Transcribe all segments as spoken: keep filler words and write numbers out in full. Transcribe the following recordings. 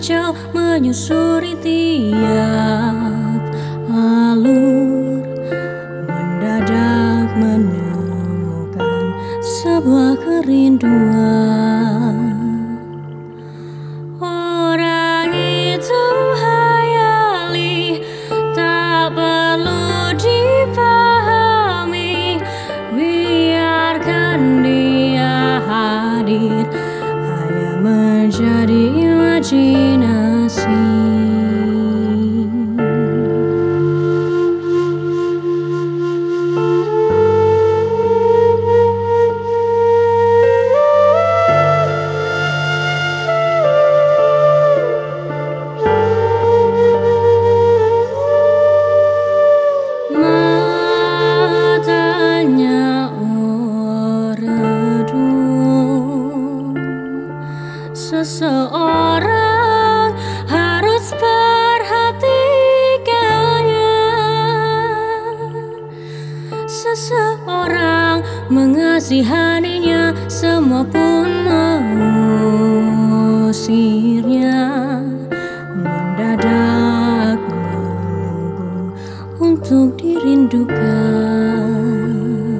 hijau menyusuri tiap alur, mendadak menemukan sebuah kerinduan. Orang itu hayali, tak perlu dipahami, biarkan dia hadir, hanya menjadi imajinasi. Matanya meredup, seseorang harus perhatikannya. Seseorang mengasihaninya, semua pun mengusirnya. Mendadak menunggu untuk dirindukan.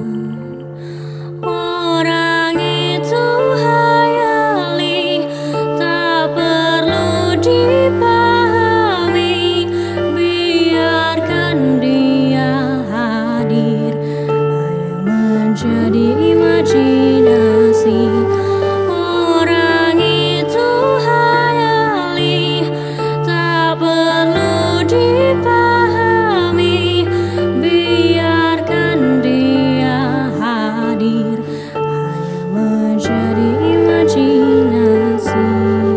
Orang itu hayali, tak perlu dipahami, biarkan dia hadir, hanya menjadi imajinasi. Orang itu hayali, tak perlu dipahami, biarkan dia hadir, hanya menjadi imajinasi.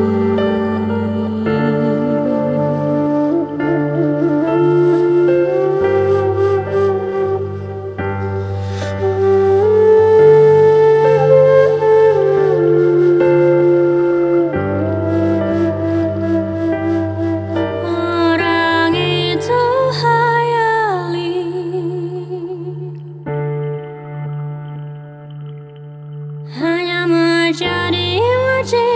Orang itu hayali, hanya menjadi imajinasi.